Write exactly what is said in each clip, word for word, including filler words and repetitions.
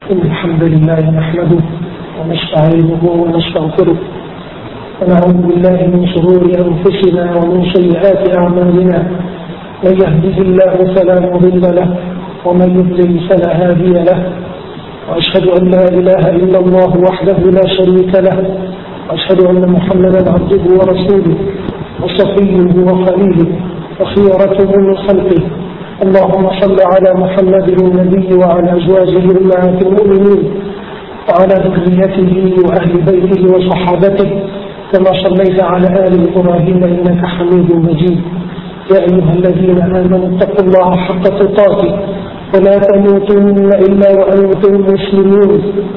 الحمد لله نحمده ونستعينه ونستغفره ونعوذ بالله من شرور أنفسنا ومن سيئات أعمالنا من يهده الله فلا مضل له ومن يضلل فلا هادي له وأشهد أن لا إله إلا الله وحده لا شريك له وأشهد أن محمدا عبده ورسوله وصفيه وخليله وخيرته من خلقه اللهم صل على محمد النبي وعلى أزواجه أمهات المؤمنين وعلى ذريته وأهل بيته وصحابته كما صليت على آل إبراهيم إنك حميد مجيد يا أيها الذين آمنوا اتقوا الله حق تقاته ولا تموتن إلا وأنتم مسلمون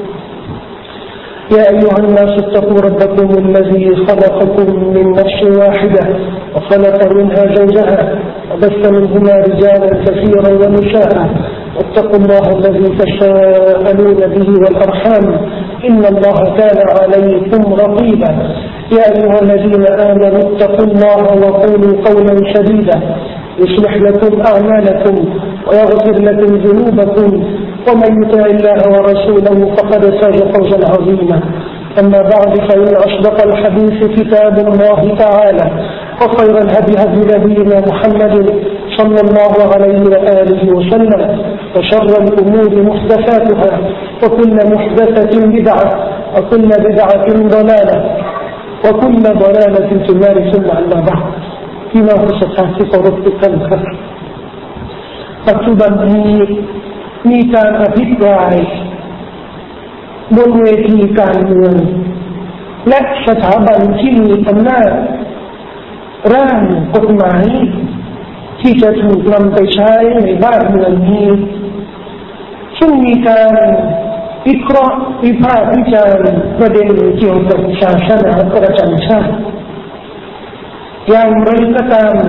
يا أيها الناس اتقوا ربكم الذي خلقكم من نفس واحدة وخلق منها زوجها وبث منهما رجالا كثيرا ونساء واتقوا الله الذي تساءلون به والأرحام إن الله كان عليكم رقيبا يا أيها الذين آمنوا اتقوا الله وقولوا قولا سديدا يصلح لكم أعمالكم ويغفر لكم ذنوبكم ومن يطع الله ورسوله فقد فاز فوزا عظيما أما بعد فإن أصدق الحديث كتاب الله تعالى وخير الهدي هدي نبينا محمد صلى الله عليه وآله وسلم وشر الأمور محدثاتها وكل محدثة بدعة وكل بدعة ضلالة وكل ضلالة في النار ثم أما بعد فيما هو ستحقق ربك الخيرปัจจุบันนี้มีการอภิปรายบนเวทีการเมืองและสถาบันที่มีอำนาจร่างกฎหมายที่จะถูกนำไปใช้ในบ้านเมืองนี้ซึ่งมีการวิเคราะห์วิพากษ์วิจารณ์ประเด็นเกี่ยวกับศาสนาประจำชาติอย่างไรก็ตาม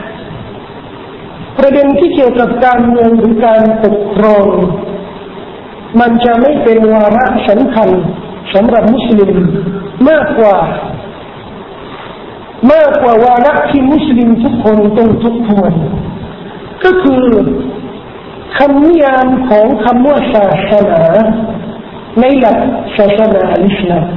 ประเด็นที่เกี่ยวกับการเมืองหรือการปกครองมันจะไม่เป็นวาระสำคัญสำหรับมุสลิมมากกว่ามากกว่าวาระที่มุสลิมทุกคนต้องทบทวนก็คือคำนิยามของคำว่าศาสนาในหลักศาสนาอิสลาม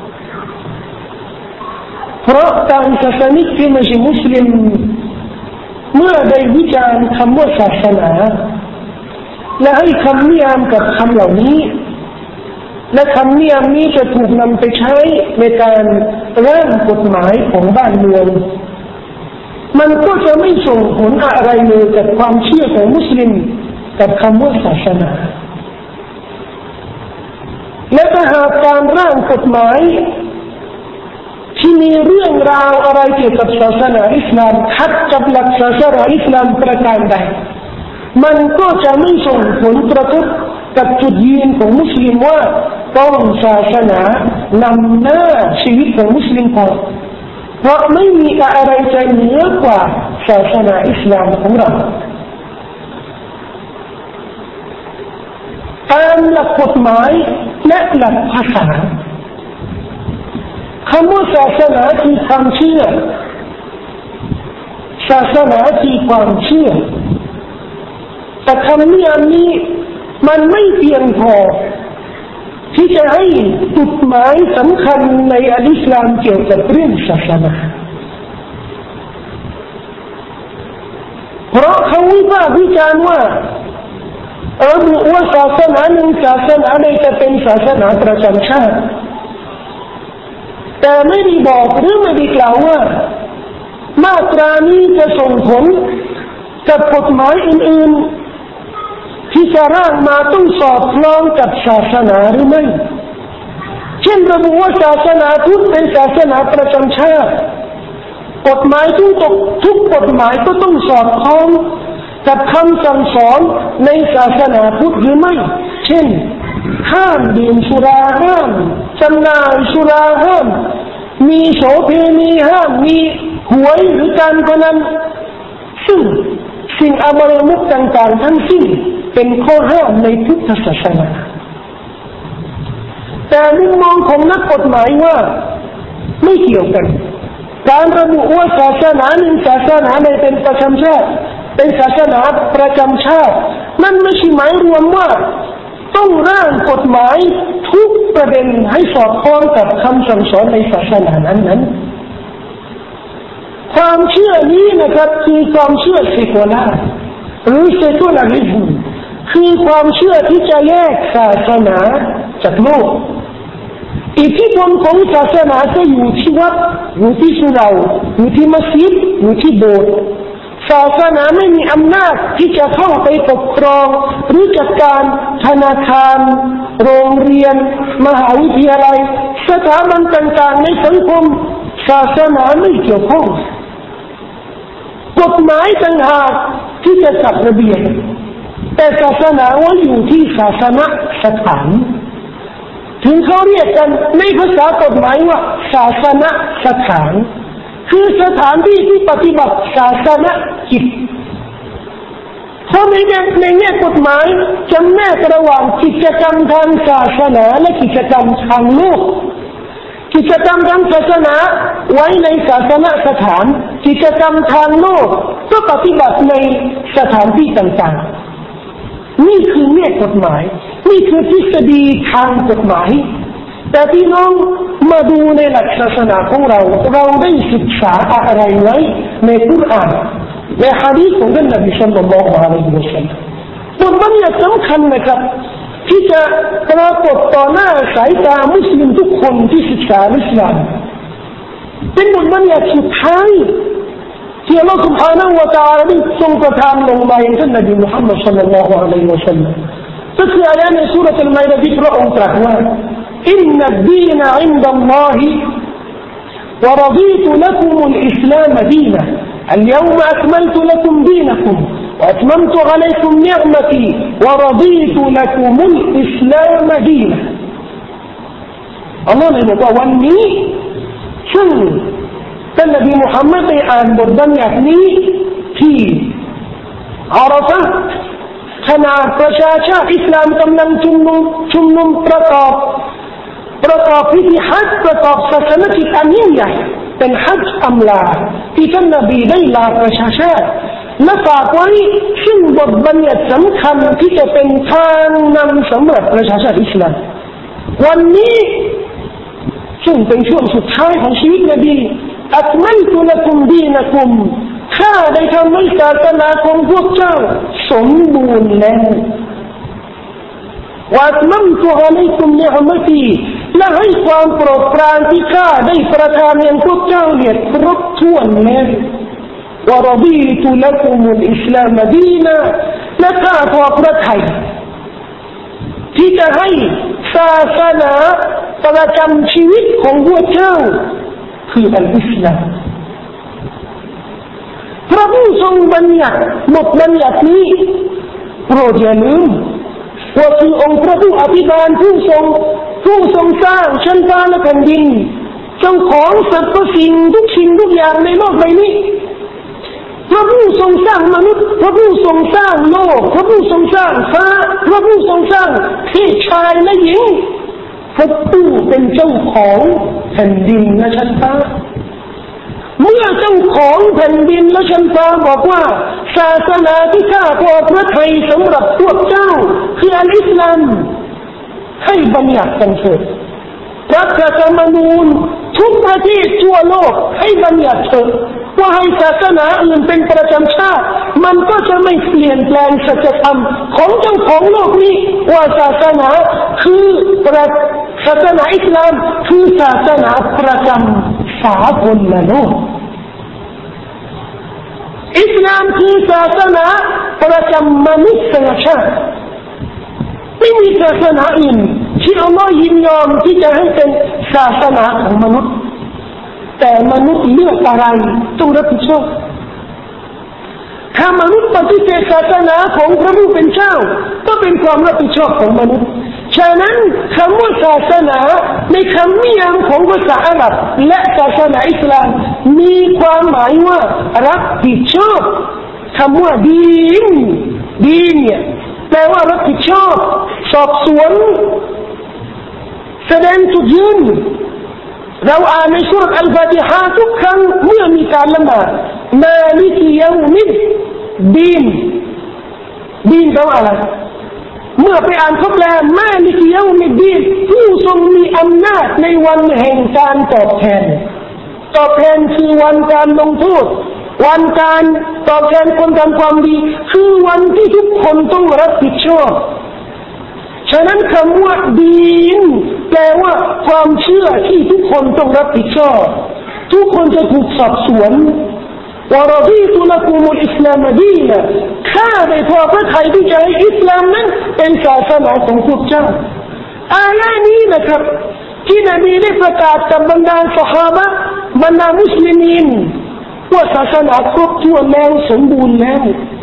เพราะการศาสนิกที่ไม่ใช่มุสลิมเมื่อได้วิจารณ์คำว่าศาสนาและให้คำนิยามกับคำเหล่านี้และคำนิยามนี้จะถูกนำไปใช้ในการร่างกฎหมายของบ้านเมืองมันก็จะไม่ส่งผลอะไรเลยกับความเชื่อของมุสลิมกับคำว่าศาสนาและถ้าหากการร่างกฎหมายที่มีเรื่องราวอะไรเกี่ยวกับศาสนาอิสลามขัดกับหลักศาสนาอิสลามประการใดมันก็จะไม่ส่งผลกระทบกับจุดยืนของมุสลิมว่าต้องศาสนานำหน้าชีวิตของมุสลิมก่อนเพราะไม่มีอะไรจะเหนือกว่าศาสนาอิสลามของเราตามหลักกฎหมายและหลักภาษาคำว่าศาสนาคือความเชื่อศาสนาคือความเชื่อแต่คำนิยามนี้มันไม่เพียงพอที่จะให้จุดหมายสำคัญในอัลอิสลามเกี่ยวกับเรื่องศาสนาเพราะเขาวิพากษ์วิจารณ์ว่าระบุว่าศาสนาหนึ่งศาสนาใดจะเป็นศาสนาประจำชาติแต่ไม่ได้บอกหรือไม่ได้กล่าวว่ามาตรานี้จะส่งผลกับกฎหมายอื่นๆที่จะร่างมาต้องสอดคล้องกับศาสนาหรือไม่เช่นระบุว่าศาสนาพุทธเป็นศาสนาประจำชาติกฎหมายทุกทุกกฎหมายก็ต้องสอดคล้องกับคำสั่งสอนในศาสนาพุทธหรือไม่เช่นห้ามดื่มสุราห้ามจำหน่ายสุราห้ามมีโสเภณีห้ามมีหวยหรือการพนันซึ่งสิ่งอบายมุขต่างๆทั้งสิ้นเป็นข้อห้ามในพุทธศาสนาแต่มุมมองของนักกฎหมายว่าไม่เกี่ยวกันการระบุว่าศาสนาหนึ่งศาสนาใดเป็นประจำชาติเป็นศาสนาประจำชาตินั่นไม่ใช่หมายรวมว่าต้องร่างกฎหมายทุกประเด็นให้สอดคล้องกับคำสั่งสอนในศาสนานั้นๆความเชื่อนี้นะครับคือความเชื่อเซกุลาร์หรือเซกุลาริซึมคือความเชื่อที่จะแยกศาสนาจากโลกอิทธิพลของศาสนาจะอยู่ที่วัดอยู่ที่สุเหร่าอยู่ที่มัสยิดอยู่ที่โบสถ์ศาสนาไม่มีอำนาจที่จะเข้าไปปกครองหรือจัดการธนาคารโรงเรียนมหาวิทยาลัยสถาบันต่างๆในสังคมศาสนาไม่เกี่ยวข้องกฎหมายต่างหากที่จะจัดระเบียบแต่ศาสนาว่าอยู่ที่ศาสนสถานถึงเขาเรียกกันในภาษากฎหมายว่าศาสนสถานคือสถานที่ที่ปฏิบัติศาสนกิจเพราะในแง่ในแง่กฎหมายจำแนกระหว่างกิจกรรมทางศาสนาและกิจกรรมทางโลกกิจกรรมทางศาสนาไว้ในศาสนสถานกิจกรรมทางโลกก็ปฏิบัติในสถานที่ต่างๆนี่คือแง่กฎหมายนี่คือทฤษฎีทางกฎหมายแต่พี่น้องมาดูในหลักศาสนาของเราเราได้ศึกษาอะไรไว้ในกุรอานในหะดีษของท่านนบีศ็อลลัลลอฮุอะลัยฮิวะซัลลัมบทบัญญัติสำคัญนะครับที่จะปรากฏต่อหน้าสายตามุสลิมทุกคนที่ศึกษาอิสลามเป็นบทบัญญัติสุดท้ายที่อัลลอฮฺ سبحانه และ تعالى ได้ทรงประทานลงมาอย่างท่านนบีมุฮัมมัดศ็อลลัลลอฮุอะลัยฮิวะซัลลัมก็คืออายะในซูเราะห์อัลมาอิดะห์ที่พระองค์ตรัสว่าอินนัดดีนอินดัลลอฮิวะรฎีตุลักุมุลอิสลามดีนะاليوم أكملت لكم دينكم وأتممت عليكم نعمتي ورضيت لكم الإسلام دينا اللهเลยบอกว่าวันนี้ซึ่งท่านนบีมุฮัมมัดได้อ่านบทบัญญัตินี้ที่อาราฟะห์ขณะประชาชาติอิสลามกำลังชุมนุมชุมนุมประกอบประกอบพิธีฮัจญ์ประกอบศาสนกิจอันยิ่งใหญ่เป็นฮัจญ์อำลาที่ท่านนบีได้ลาประชาชาติและฝากไว้ซึ่งบทบัญญัติสำคัญที่จะเป็นทางนำสำหรับประชาชาติอิสลามวันนี้ซึ่งเป็นช่วงสุดท้ายของชีวิตนบีอัตมัลตุละกุมดีนะกุมข้าได้ทำให้ศาสนาของพวกเจ้าสมบูรณ์แล้ววะอัตมัมตุอะลัยกุมนิอ์มะตีและให้ความโปรดปรานที่ข้าได้ประทานแก่พวกเจ้าเนี่ยครบถ้วนแล้ววะรฎีตุละกุมุลอิสลามดีนะและข้าพอพระทัยที่จะให้ศาสนาประจำชีวิตของพวกเจ้าคืออัลอิสลามพระผู้ทรงบัญญัติบทบัญญัตินี้โปรดอย่าลืมว่าคือองค์พระผู้อภิบาลผู้ทรงผู้ทรงสร้างชั้นฟ้าและแผ่นดินเจ้าของสรรพสิ่งทุกสิ่งทุกอย่างในโลกใบนี้พระผู้ทรงสร้างมนุษย์พระผู้ทรงสร้างโลกพระผู้ทรงสร้างฟ้าพระผู้ทรงสร้างเพศชายและหญิงพระผู้เป็นเจ้าของแผ่นดินและชั้นฟ้าเมื่อเจ้าของแผ่นดินและชั้นฟ้าบอกว่าศาสนาที่ข้าพอพระทัยสำหรับพวกเจ้าคืออัลอิสลามให้บัญญัติกันเถิดรัฐธรรมนูญทุกประเทศทั่วโลกให้บัญญัติเถิดว่าให้ศาสนาอื่นเป็นประจำชาติมันก็จะไม่เปลี่ยนแปลงสัจธรรมของเจ้าของโลกนี้ว่าศาสนาคือประศาสนาอิสลามคือศาสนาประจำสากลโลกอิสลามคือศาสนาประจำมนุษยชาติไม่มีศาสนาอื่นที่อัลลอฮ์ยินยอมที่จะให้เป็นศาสนาของมนุษย์แต่มนุษย์เลือกอะไรต้องรับผิดชอบถ้ามนุษย์ปฏิเสธศาสนาของพระผู้เป็นเจ้าก็เป็นความรับผิดชอบของมนุษย์ฉะนั้นคำว่าศาสนาในคำนิยามของภาษาอาหรับและศาสนาอิสลามมีความหมายว่ารับผิดชอบคำว่าดีนดีนเนี่ยแปลว่ารับผิดชอบสอบสวนแสดงจุดยืนเราอ่านในสุรอัลฟาติฮะทุกครั้งเมื่อมีการละหมาดมาลิกยอมิดดีนดีนแปลว่าอะไรเมื่อไปอ่านคำแปลมาลิกเยามิดดีนผู้ทรงมีอำนาจในวันแห่งการตอบแทนตอบแทนคือวันการลงโทษวันการตอบแทนคนทำความดีคือวันที่ทุกคนต้องรับผิดชอบฉะนั้นคำว่าดีนแปลว่าความเชื่อที่ทุกคนต้องรับผิดชอบทุกคนจะถูกสอบสวนวะรดีตุละกุมุลอิสลามดีนะข้าได้พอพระทัยที่จะให้อิสลามนั้นเป็นศาสนาของพวกเจ้าอายะนี้นะครับที่นบีได้ประกาศกับบรรดาซอฮาบะห์บรรดามุสลิมีนว่าศาสนาครบถ้วนแล้วสมบูรณ์แล้ว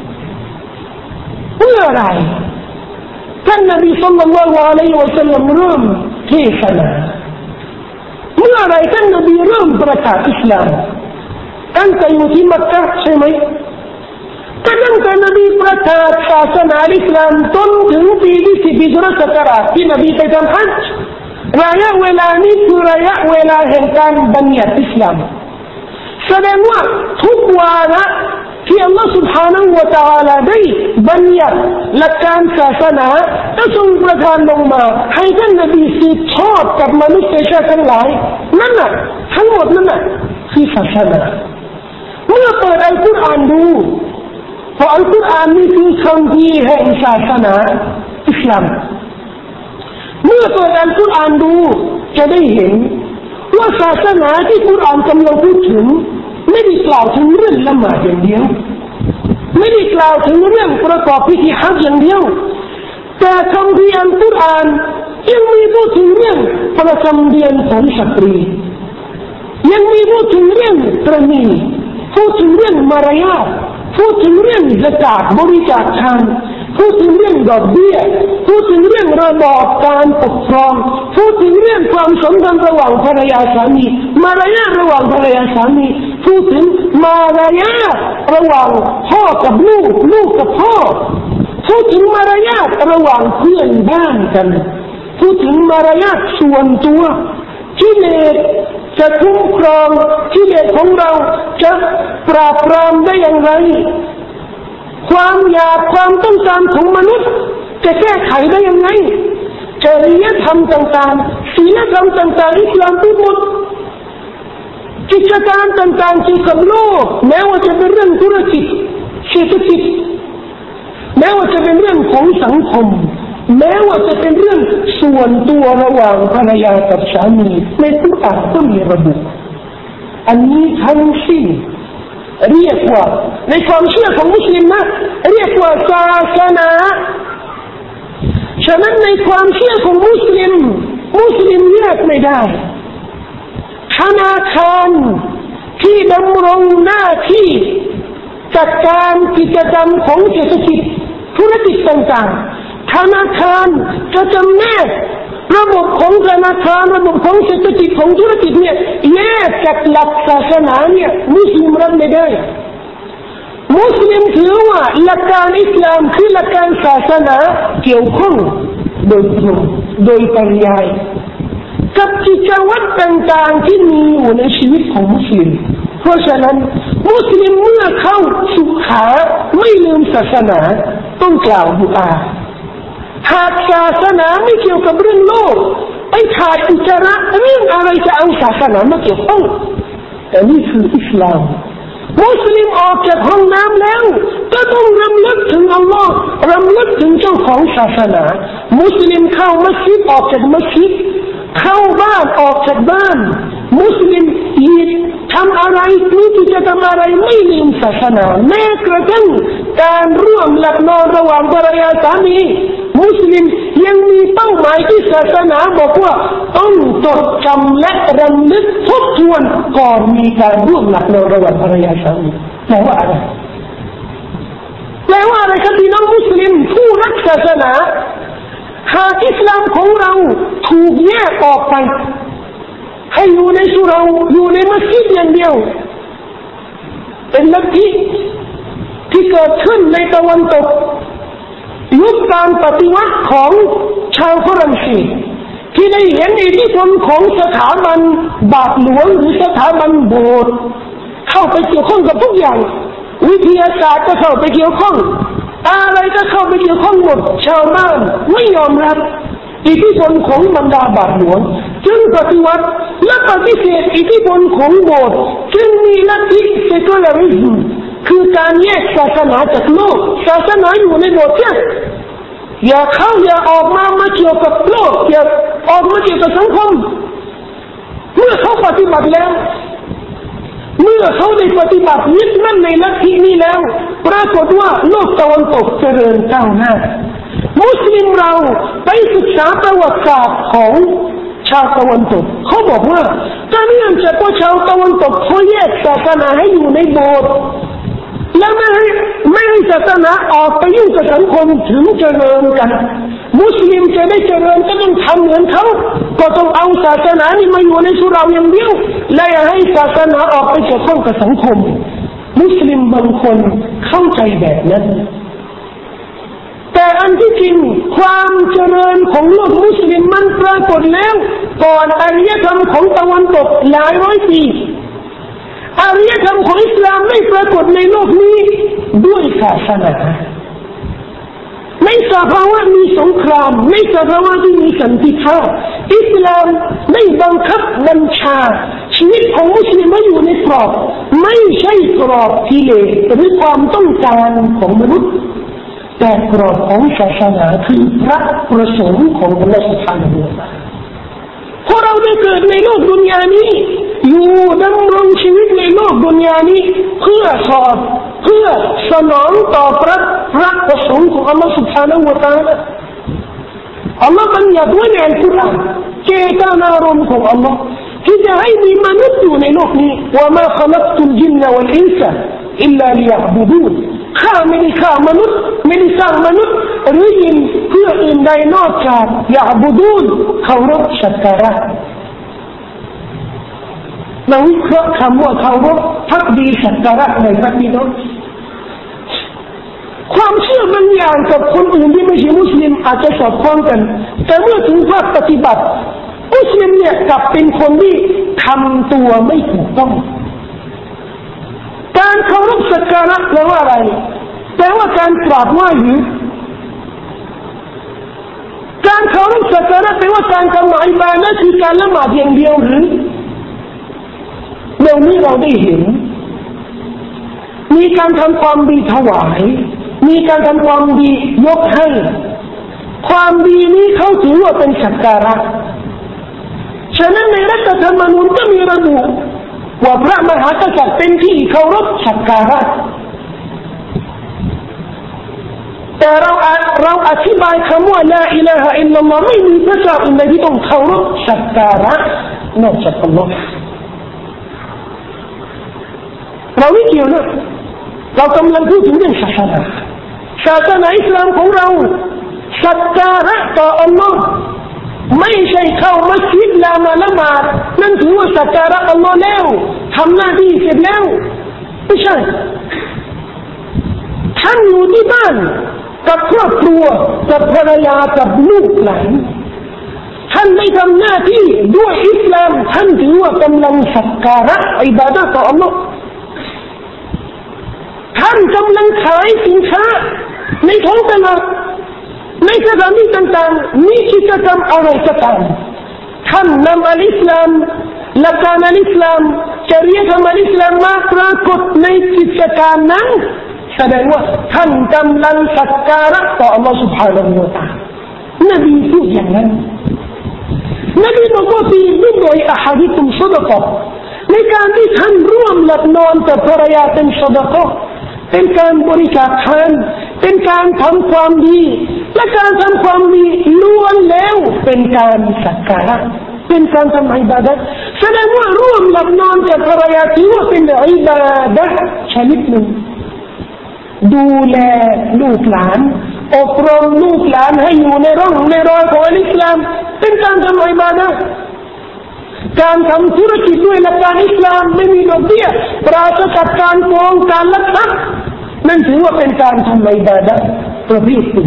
เมื่อไรท่านนบีศ็อลลัลลอฮุอะลัยฮิวะซัลลัมเริ่มเทศนาเมื่อไรท่านนบีเริ่มประกาศอิสลามตั้งแต่อยู่ที่มักกะฮ์ใช่ไหมแต่ตั้งแต่นบีประกาศศาสนาอิสลามจนถึงปีที่สิบฮิจเราะห์ศักราชที่นบีไปทำฮัจญ์ระยะเวลานี้คือระยะเวลาแห่งการบัญญัติอิสลามแสดงว่าทุกวาระที่อัลลอฮฺ سبحانه และ تعالى ได้บัญญัติหลักการศาสนาและทรงประทานลงมาให้ท่านนบีสืบทอดกับมนุษยชาติทั้งหลายนั่นน่ะทั้งหมดนั่นน่ะคือศาสนาเมื่อเปิดอัลกุรอานดูเพราะอัลกุรอานนี่คือคำพีแห่งศาสนาอิสลามเมื่อเปิดอัลกุรอานดูจะได้เห็นว่าศาสนาที่กุรอานกำลังพูดถึงไม่ได้กล่าวถึงเรื่องละหมาดอย่างเดียวไม่ได้กล่าวถึงเรื่องประกอบพิธีฮัจญ์อย่างเดียวแต่คำพีอัลกุรอานยังมีพูดถึงเรื่องประจำเดือนของสตรียังมีพูดถึงเรื่องประเพณีพูดถึงเรื่องมารยาทพูดถึงเรื่องซะกาตบริจาคทานพูดถึงเรื่องดอกเบี้ยพูดถึงเรื่องระบอบการปกครองพูดถึงเรื่องความสัมพันธ์ระหว่างภรรยาสามีมารยาทระหว่างภรรยาสามีพูดถึงมารยาทระหว่างพ่อกับลูกลูกกับพ่อพูดถึงมารยาทระหว่างเพื่อนบ้านกันพูดถึงมารยาทส่วนตัวกิเลสจะคุ้มครองกิเลสของเราจะปราบปรามได้อย่างไรความอยากความต้องการของมนุษย์จะแก้ไขได้ยังไงจริยธรรมต่างๆศีลธรรมต่างๆอิสลามพูดหมดกิจการต่างๆเกี่ยวกับโลกแม้ว่าจะเป็นเรื่องธุรกิจเศรษฐกิจแม้ว่าจะเป็นเรื่องของสังคมแม้ว่าจะเป็นเรื่องส่วนตัวระหว่างภรรยากับสามีในกุรอานก็มีระบุอันนี้ทั้งสิ้นเรียกว่าในความเชื่อของมุสลิมนะเรียกว่าศาสนาฉะนั้นในความเชื่อของมุสลิมมุสลิมแยกไม่ได้ธนาคารที่ดำรงหน้าที่จัดการกิจกรรมของเศรษฐกิจธุรกิจต่างๆธนาคารจะจำแนกระบบของธนาคารระบบของเศรษฐกิจของธุรกิจเนี่ยแยกจากหลักศาสนาเนี่ยมุสลิมรับไม่ได้มุสลิมถือว่าหลักการอิสลามคือหลักการศาสนาเกี่ยวข้องโดยตรงโดยปริยายกับกิจวัตรต่างๆที่มีอยู่ในชีวิตของมุสลิมเพราะฉะนั้นมุสลิมเมื่อเข้าสุขาไม่ลืมศาสนาต้องกล่าวดุอาหากศาสนาไม่เกี่ยวกับเรื่องโลกไปถ่ายอุจจาระเรื่องอะไรจะเอาศาสนามาเกี่ยวข้องแต่นี่คืออิสลามมุสลิมออกจากห้องน้ำแล้วก็ต้องรำลึกถึงอัลลอฮ์รำลึกถึงเจ้าของศาสนามุสลิมเข้ามัสยิดออกจากมัสยิดเข้าบ้านออกจากบ้านมุสลิมยิดทำอะไรนี่จะทำอะไรไม่ลืมศาสนาแม้กระทั่งการร่วมหลับนอนระหว่างภรรยาสามีมุสลิมยังมีเป้าหมายที่ศาสนาบอกว่าต้องจดจำและรำลึกทบทวนก่อนมีการร่วมหลับนอนระหว่างภรรยาสามีแปลว่าอะไรแปลว่าอะไรครับพี่น้องมุสลิมผู้รักศาสนาหากอิสลามของเราถูกแยกออกไปให้อยู่ในสุเราอยู่ในมัสยิดอย่างเดียวเป็นลัทธิที่เกิดขึ้นในตะวันตกยุคการปฏิวัติของชาวฝรั่งเศสที่ได้เห็นอิทธิพลของสถาบันบาทหลวงหรือสถาบันโบสถ์เข้าไปเกี่ยวข้องกับทุกอย่างวิทยาศาสตร์ก็เข้าไปเกี่ยวข้องอะไรก็เข้าไปเกี่ยวข้องหมดชาวบ้านไม่ยอมรับอิทธิพลของบรรดาบาทหลวงจึงปฏิวัติและปฏิเสธอิทธิพลของโบสถ์จึงมีลัทธิ secularism คือการแยกศาสนาจากโลกศาสนาอยู่ในโบสถ์เนี่ยอย่าเข้าอย่าออกมามาเกี่ยวกับโลกอย่าออกมาเกี่ยวกับสังคมเมื่อเขาปฏิบัติแล้วเมื่อเขาได้ปฏิบัติยึดมั่นในลัทธินี้แล้วปรากฏว่าโลกตะวันตกเจริญก้าวหน้ามุสลิมเราไปศึกษาประวัติศาสตร์ของชาวตะวันตกเขาบอกว่าการเนื่องจากว่าชาวตะวันตกเขาแยกศาสนาให้อยู่ในโบสถ์และไม่ให้ไม่ให้ศาสนาออกไปยุ่งกับสังคมถึงเจริญกันมุสลิมจะได้เจริญก็ต้องทำเหมือนเขาก็ต้องเอาศาสนานี่มาอยู่ในสุเราอย่างเดียวและอย่าให้ศาสนาออกไปเกี่ยวข้องกับสังคมมุสลิมบางคนเข้าใจแบบนั้นแต่อันที่จริงความเจริญของโลกมุสลิมมันปรากฏแล้วก่อนอารยธรรมของตะวันตกหลายร้อยปีอารยธรรมของอิสลามไม่ปรากฏในโลกนี้ด้วยศาสนาในสภาวะมีสงครามในสภาวะที่มีสันติภาพอิสลามไม่บังคับบัญชาชีวิตของมุสลิมให้อยู่ในกรอบไม่ใช่กรอบกิเลสหรือความต้องการของมนุษย์แต่กรอบของศาสนาคือพระประสงค์ของอัลเลาะห์ซุบฮานะฮูวะตะอาลาพอเราได้เกิดในโลกดุนยานี้อยู่ดำรงชีวิตในโลกดุนยานี้เพื่อสอบเพื่อสนองต่อพระพระประสงค์ของอัลเลาะห์ซุบฮานะฮูวะตะอาลาอัลเลาะห์บัญญัติไว้ในอัลกุรอานเจตนารมณ์ของอัลเลาะห์ที่จะให้มีมนุษย์อยู่ในโลกนี้ว่ามาขลักตุลจินวัลอินซะอิลลาลิยะบุดูนข้าไม่ได้ฆ่ามนุษย์ไม่ได้สร้างมนุษย์หรือยินเพื่ออื่นใดนอกจากยะบุดูนเคารพสักการะเราวิเคราะห์คำว่าเคารพภักดีสักการะในพระบิดาความเชื่อบางอย่างกับคนอื่นที่ไม่ใช่มุสลิมอาจจะสอดคล้องกันแต่เมื่อถึงภาคปฏิบัติมุสลิมเนี่ยกลับเป็นคนที่ทำตัวไม่ถูกต้องการเคารพสักการะแปลว่าอะไรแปลว่าการกราบไหว้หรือการเคารพสักการะแปลว่าการทำอิบาดะห์คือการละหมาดอย่างเดียวหรือเดี๋ยวนี้เราได้เห็นมีการทำความดีถวายมีการทำความดียกให้ความดีนี้เขาถือว่าเป็นสักการะฉะนั้นในรัฐธรรมนูญก็มีระบุว่าพระมหากษัตริย์เป็นที่เคารพสักการะแต่เราเราอธิบายคำว่าลาอิลาฮะอิลลัลลอฮ์ไม่มีพระเจ้าอื่นใดที่ต้องเคารพสักการะนอกจากอัลลอฮ์เราไม่เกี่ยวนะเรากำลังพูดถึงเรื่องศาสนาศาสนาอิสลามของเราสักการะต่ออัลลอฮ์ไม่ใช่เข้ามัสยิดละมาละหมาดนั่นถือว่าสักการะอัลลอฮ์แล้วทำหน้าที่เสร็จแล้วไม่ใช่ท่านอยู่ที่บ้านกับครอบครัวกับภรรยากับลูกหลานท่านไม่ทำหน้าที่ด้วยอิสลามท่านถือว่ากำลังสักการะอิบาดะห์ต่ออัลลอฮ์ท่านกำลังขายสินค้าในท้องตลาดในสถานที่ต่างๆมีกิจกรรมอะไรก็ตามท่านนำอัลอิสลามหลักการอัลอิสลามจริยธรรมอัลอิสลามมาปรากฏในกิจการนั้นแสดงว่าท่านกำลังสักการะต่อ Allah سبحانه และ تعالى นบีพูดอย่างนั้นนบีบอกว่าที่ด้วยอะฮะดิษตุศอดะกะห์ในการที่ท่านร่วมหลับนอนกับภรรยาเป็นศอดะกะห์เป็นการบริจาคทานเป็นการทำความดีและการทำความดีล้วนแล้วเป็นการสักการะเป็นการทำอิบาดะห์แสดงว่าร่วมหลับนอนกับภรรยาถือว่าเป็นอิบาดะห์ชนิดหนึ่งดูแลลูกหลานอบรมลูกหลานให้อยู่ในร่องในรอยของอิสลามเป็นการทำอิบาดะห์การทำธุรกิจด้วยหลักการอิสลามไม่มีดอกเบี้ยปราศจากการโกงการลักทรัพย์นั่นถือว่าเป็นการทำอิบาดะห์ประเภทหนึ่ง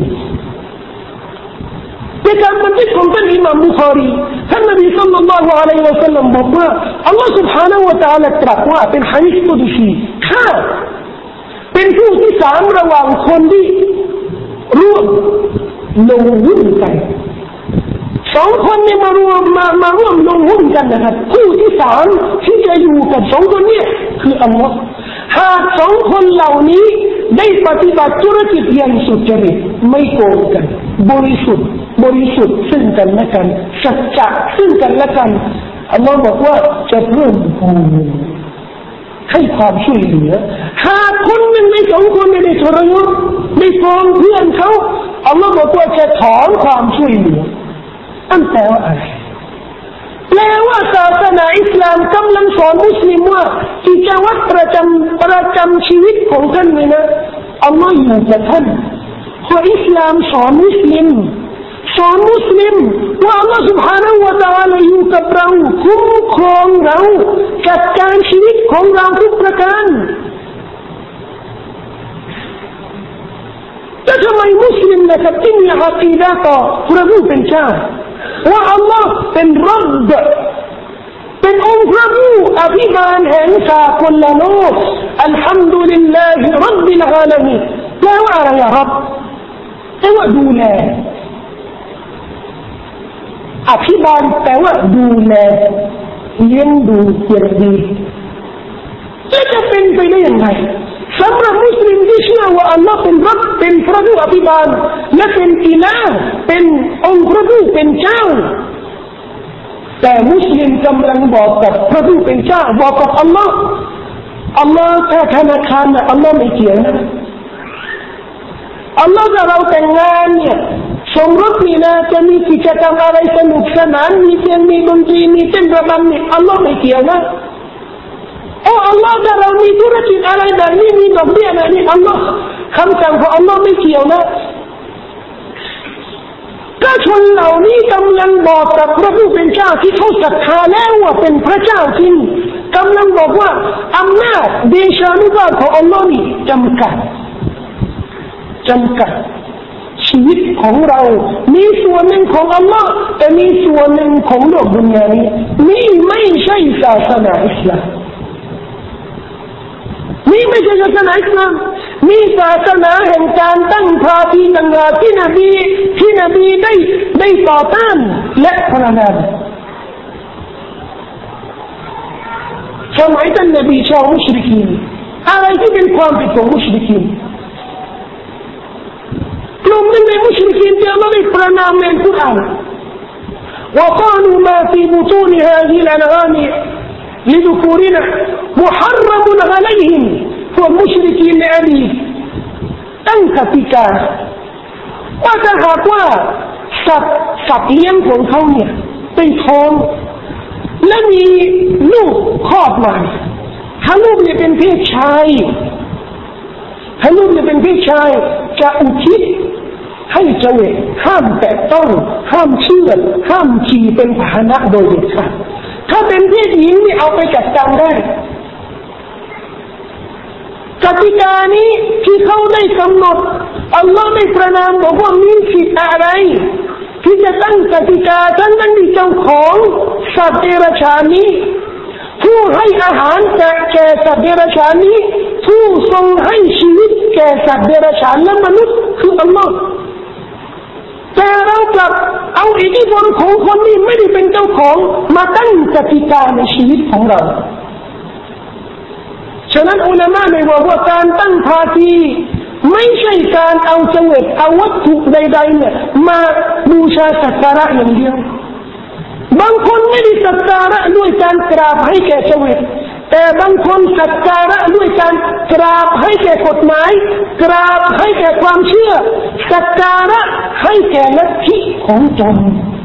ในการบันทึกของท่านอิหม่ามบุคอรีท่านนบีศ็อลลัลลอฮุอะลัยฮิวะซัลลัมบอกว่าอัลลอฮฺ سبحانه และ تعالى ตรัสว่าเป็นหะดีษกุดซีข้าเป็นผู้ที่สามระหว่างคนที่ร่วมลงหุ้นกันสองคนนี้มารวมมามาร่วมลงหุ้นกันนะครับผู้ที่สามที่จะอยู่กับสองคนนี้คืออัลลอฮ์หากสองคนเหล่านี้ได้ปฏิบัติธุรกิจอย่างสุจริตไม่โกงกันบริสุทธิ์บริสุทธิ์ซึ่งกันและกันสัจจะซึ่งกันและกันอัลลอฮ์บอกว่าจะเพิ่มพูนให้ความช่วยเหลือหากคนหนึ่งในสองคนได้ทรยศได้โกงเพื่อนเขาอัลลอฮ์บอกว่าจะถอนความช่วยเหลืออันแปลว่าอะไรแปลว่าศาสนาอิสลามกำลังสอนมุสลิมว่ากิจวัตรประจำประจำชีวิตของท่านเลยนะอัลลอฮ์อยู่กับท่านเพราะอิสลามสอนมุสลิมสอนมุสลิมว่าอัลลอฮ์ سبحانه และ تعالى อยู่กับเราคุ้มครองเราจัดการชีวิตของเราทุกประการแต่ทำไมมุสลิมนะครับที่มีอากีดะห์ต่อพระผู้เป็นเจ้าว่าอัลลอฮ์เป็นรับบเป็นองค์พระผู้อภิบาลแห่งสากลโลกอัลฮัมดุลิลลาฮิร็อบบิลอาลามีนแปลว่าอะไรอะครับแปลว่าดูแลอภิบาลแปลว่าดูแลเลี้ยงดูอย่างดีจะเป็นไปได้ยังไงสำหรับมุสลิมที่เชื่อว่าอัลลอฮ์เป็นรักเป็นพระผู้อภิบาลและเป็นอิลาห์เป็นองค์พระผู้เป็นเจ้าแต่มุสลิมกำลังบอกกับพระผู้เป็นเจ้าบอกกับอัลลอฮ์อัลลอฮ์ถ้าธนาคารนะอัลลอฮ์ไม่เกี่ยวนะอัลลอฮ์ถ้าเราแต่งงานเนี่ยสมรสนี่นะจะมีกิจกรรมอะไรสนุกสนานมีเพลงมีดนตรีมีเต้นระบำนี่อัลลอฮ์ไม่เกี่ยวนะโอ้อัลลอฮ์ถ้าเรามีธุรกิจอะไรแบบนี้มีดอกเบี้ยแบบนี้อัลลอฮ์คำสั่งของอัลลอฮ์ไม่เกี่ยวนะก็ชนเหล่านี้กำลังบอกกับพระผู้เป็นเจ้าที่เขาศรัทธาแล้วว่าเป็นพระเจ้าจริงกำลังบอกว่าอำนาจเดชานุภาพของอัลลอฮ์นี่จำกัดจำกัดชีวิตของเรามีส่วนหนึ่งของอัลลอฮ์แต่มีส่วนหนึ่งของโลกดุนยานี้นี่ไม่ใช่ศาสนาอิสลามนี่ไม่ใช่ศาสนาอิสลามมีศาสนาแห่งการตั้งภาคีต่างหากที่นบีที่นบีได้ได้ต่อต้านและประนามสมัยท่านนบีชาวมุชริกีนอะไรที่เป็นความผิดของมุชริกีนกลุ่มหนึ่งในมุชริกีนที่อัลลอฮ์ได้ประนามในกุรอาน وقالوا ما في بطون هذه الأنعام لذكورنا محرم عليهم พวกมุชริกีนในอดีตตั้งกติกาว่าถ้าหากว่าสัตว์สัตว์เลี้ยงของเขาเนี่ยเป็นท้องและมีลูกคลอดมาถ้าลูกเนี่ยเป็นเพศชายถ้าลูกเนี่ยเป็นเพศชายจะอุทิศให้เจริญห้ามแตะต้องห้ามเชือดห้ามขี่เป็นพาหนะโดยเด็ดขาดถ้าเป็นเพศหญิงนี่เอาไปจัดการได้กติกานี้ที่เขาได้กำหนดอัลลอฮ์ได้ประนามบอกว่ามีสิทธิ์อะไรที่จะตั้งกติกาทั้งนั้นที่เจ้าของสัตว์เดรัจฉานนี้ผู้ให้อาหารแก่สัตว์เดรัจฉานนี้ผู้ทรงให้ชีวิตแก่สัตว์เดรัจฉานและมนุษย์คืออัลลอฮ์แต่เรากลับเอาอิทธิพลของคนที่ไม่ได้เป็นเจ้าของมาตั้งกติกาในชีวิตของเราฉะนั้นอุลามะได้บอกว่าการตั้งภาคีไม่ใช่การเอาเจวิตเอาวัตถุใดๆเนี่ยมาบูชาสักการะอย่างเดียวบางคนไม่ได้สักการะด้วยการกราบให้แก่เจวิตแต่บางคนสักการะด้วยการกราบให้แก่กฎหมายกราบให้แก่ความเชื่อสักการะให้แก่ลัทธิของตน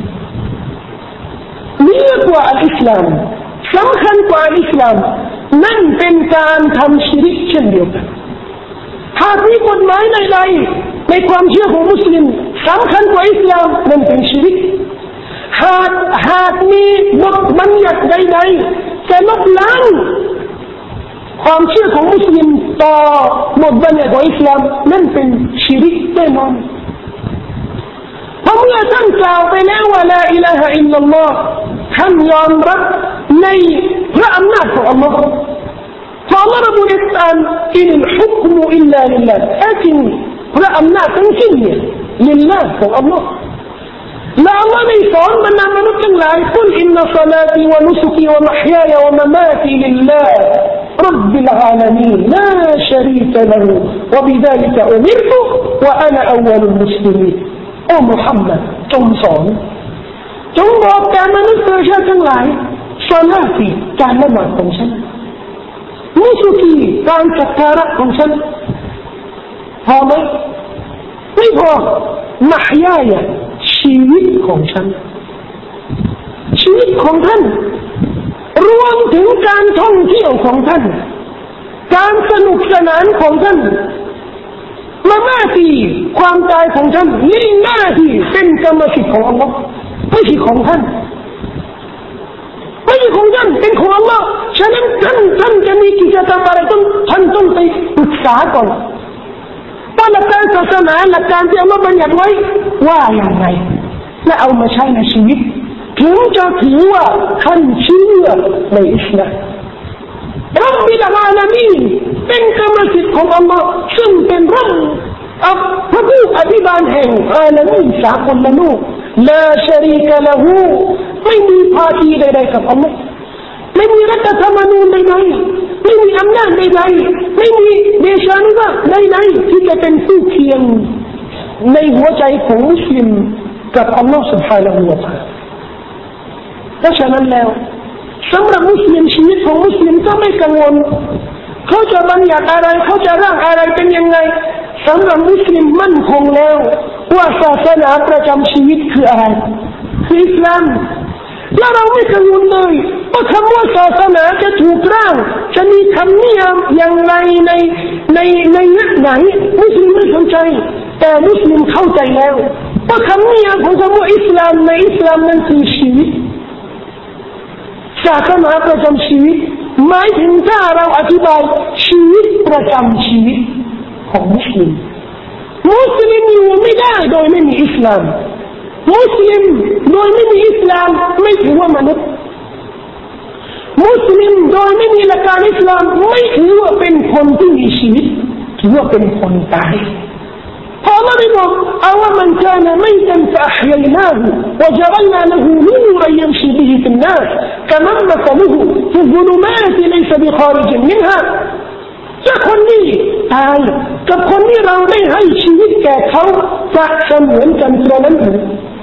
เหนือกว่าอิสลามสำคัญกว่าอิสลามนั่นเป็นการทำชิริกเช่นเดียวกันหากมีกฎหมายใดๆในความเชื่อของมุสลิมสำคัญกว่าอิสลามนั่นเป็นชิริกหากหากมีบทบัญญัติใดๆจะลบล้างความเชื่อของมุสลิมต่อบทบัญญัติของอิสลามนั่นเป็นชิริกแน่นอนเพราะเมื่อท่านกล่าวไปแล้วว่าลาอิลาฮะอิลลัลลอฮ์ท่านยอมรับในพระอำนาจของอัลลอฮ์พออัลลอฮ์ระบุในกุรอานอินฮุกมุอิลลาลิลลาห์แท้จริงพระอำนาจทั้งสิ้นเนี่ยลิลลาห์ของอัลลอฮ์และอัลลอฮ์ได้สอนบรรดามนุษย์ทั้งหลายกุลอินนัศลาตีวะนุสุกีวะมะฮยายะวะมะมาติลิลลาห์رب العالمين لا شريك له وبذلك أمرت وأنا أول المسلمين โอ้มุฮัมมัดจงสอนจงบอกแก่มนุษย์ชาติทั้งหลายศอลาตีการละหมาดของฉันนุสุกีการสักการะของฉันพอไหมไม่พอมะฮยายะชีวิตของฉันชีวิตของท่านรวมถึงการท่องเที่ยวของท่านการสนุกสนานของท่านมามาตีความตายของท่านลิลลาฮิเป็นกรรมสิทธิ์ของอัลลอฮ์ไม่ใช่ของท่านไม่ใช่ของท่านเป็นของอัลลอฮ์ฉะนั้นท่านท่านจะมีกิจกรรมอะไรต้องท่านต้องไปปรึกษาก่อนว่าหลักการศาสนาหลักการที่อัลลอฮ์บัญญัติไว้ว่าอย่างไรและเอามาใช้ในชีวิตถึงจะถือว่าท่านเชื่อในอิสลามรับบิลอาลามีนเป็นกรรมสิทธิ์ของอัลลอฮ์ซึ่งเป็นรับบพระผู้อภิบาลแห่งอาลามีนสากลโลกลาชะรีกะละฮูไม่มีภาคีใดๆกับอัลลอฮ์ไม่มีรัฐธรรมนูญใดๆไม่มีอำนาจใดๆไม่มีเดชานุภาพใดๆที่จะเป็นผู้เคียงในหัวใจของมุสลิมกับอัลลอฮ์ سبحانه และ تعالىเพราะฉะนั้นแล้วสำหรับมุสลิมชีวิตของมุสลิมก็ไม่กังวลเขาจะบัญญัติอะไรเขาจะร่างอะไรเป็นยังไงสำหรับมุสลิมมั่นคงแล้วว่าศาสนาประจำชีวิตคืออะไรคืออิสลามและเราไม่กังวลเลยว่าคำว่าศาสนาจะถูกร่างจะมีคำนิยามอย่างไรในในในยุคไหนมุสลิมไม่สนใจแต่มุสลิมเข้าใจแล้วว่าคำนิยามของคำว่าอิสลามในอิสลามนั้นคือชีวิตศาสนาประจำชีวิตหมายถึงถ้าเราอธิบายชีวิตประจำชีวิตของมุสลิมมุสลิมอยู่ไม่ได้โดยไม่มีอิสลามมุสลิมโดยไม่มีอิสลามไม่ถือว่ามนุษย์มุสลิมโดยไม่มีหลักการอิสลามไม่ถือว่าเป็นคนที่มีชีวิตถือว่าเป็นคนตายพอมาได้บอกเอาว่ามันกานไม่ตันฟะอัฮยัยนาฮูวะจัลนาละฮูนูรันยัมชีบิฮิฟินนัสกะมัมมะซะลุฮูฟิซุลุมาติลัยซะบิคาริจินมินฮาจะคนนี้ตายกับคนที่เราได้ให้ชีวิตแก่เขาจะเสมือนกันตรงนั้นหรือ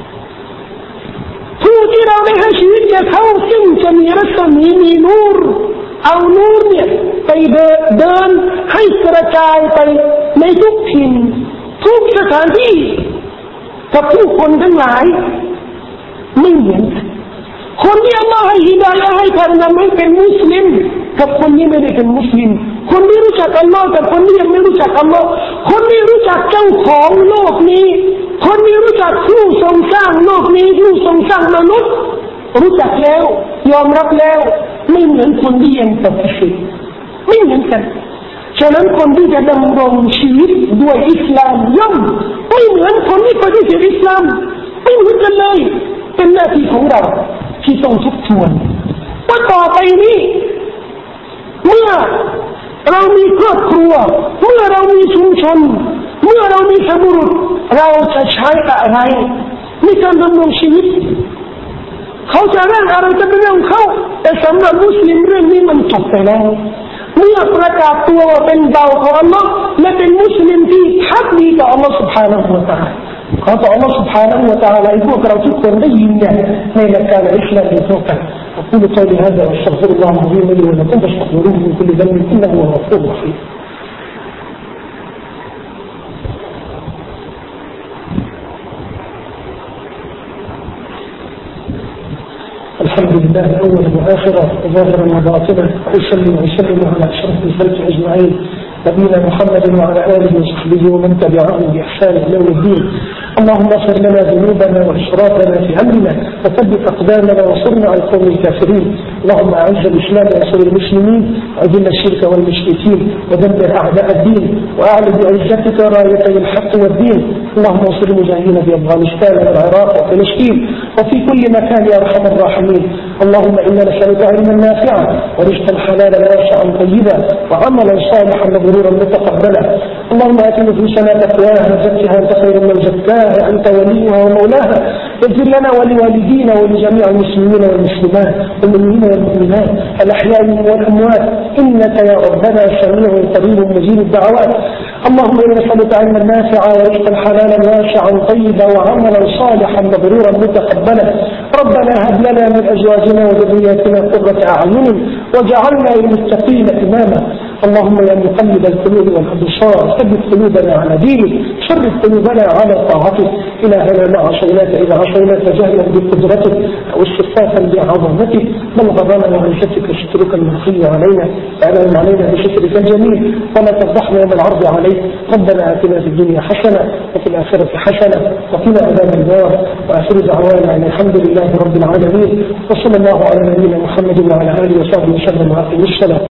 ผู้ที่เราได้ให้ชีวิตแก่เขาซึ่งจะมีรัศมีมีนูรเอานูรเนี่ยไปเดินให้กระจายไปในทุกถิ่นทุกสถานที่กับผู้คนทั้งหลายไม่เหมือนกันคนที่อัลลอฮ์ให้ฮิดายะห์ให้การนำให้เป็นมุสลิมกับคนที่ไม่ได้เป็นมุสลิมคนที่รู้จักอัลลอฮ์กับคนที่ยังไม่รู้จักอัลลอฮ์คนที่รู้จักเจ้าของโลกนี้คนที่รู้จักผู้ทรงสร้างโลกนี้ผู้ทรงสร้างมนุษย์รู้จักแล้วยอมรับแล้วไม่เหมือนคนที่ยังปฏิเสธไม่เหมือนกันฉะนั้นคนที่จะดำรงชีวิตด้วยอิสลามย่อมไม่เหมือนคนที่ปฏิเสธอิสลามไม่เหมือนกันเลยเป็นหน้าที่ของเราที่ต้องทบทวนว่าต่อไปนี้เมื่อเรามีครอบครัวเมื่อเรามีชุมชนเมื่อเรามีสมุรุษเราจะใช้อะไรในการดำรงชีวิตเขาจะเรื่องอะไรจะเป็นเรื่องเขาแต่สำหรับมุสลิมเรื่องนี้มันจบไปแล้วเมื่อประกาศตัวว่าเป็นเบาของอัลลอฮ์และเป็นมุสลิมที่พักดีกับอัลลอฮ์ سبحانه และ تعالى ขอต่ออัลลอฮ์ سبحانه และ تعالى ให้พวกเราทุกคนได้ยินอย่างในหลักการอิสลามทั่วกันأقول قولي هذا وأستغفر الله العظيم لي ولكم فاستغفروه من كل ذنب إنه هو الغفور الرحيم الحمد لله أولا وآخرا وظاهرا وباطنا وأسلم وأسلم على أشرف الخلق أجمعين نبينا محمد وعلى آله وصحبه ومن تبعهم بإحسان إلى يوم الدين اللهم اغفر لنا ذنوبنا وإسرافنا في أمرنا وثبت أقدامنا وانصرنا على القوم الكافرين اللهم أعز الإسلام وانصر المسلمين وأذل الشرك والمشركين ودمر أعداء الدين وأعلى بعزتك رايتي الحق والدين اللهم انصر المجاهدين في أفغانستان والعراق وفلسطين وفي كل مكان يا أرحم الراحمين. اللهم إنا نسألك علما نافعا ورزقا حلالا واسعا طيبا وعملا صالحا مبرورا متقبلا. اللهم آت نفوسنا تقواها وزكها أنت خير من زكاها أنت وليها ومولاها. اغفر لنا ولوالدينا ولجميع المسلمين والمسلمات والمؤمنين والمؤمنات الأحياء والأموات إنك يا ربنا سميع قريب مجيب الدعوات. اللهم إنا نسألك علما نافعا ورزقا حلالا واسعا طيبا وعملا صالحا مبرورا متقبلا. ربنا هب لنا من أزواجنا وذرياتنا قرة أعين وجعلنا للمتقين إماما. اللهم يا مقلب القلوب والأبصار ثبت قلوبنا على دينك، شرف قلوبنا على طاعتك. إلهنا ما عصيناك إذا عصيناك جهلا بقدرتك أو استخفافا بعظمتك، بل غضانا وعزتك سترك المخفي علينا فأنعم علينا بسترك الجميل ولا تفضحنا يوم العرض عليك. ربنا آتنا في الدنيا حسنة وفي الآخرة حسنة وقنا عذاب النار. وآخر دعوانا أن الحمد لله رب العالمين، وصلى الله على نبينا محمد وعلى آله وصحبه وسلم. وأقم الصلاة.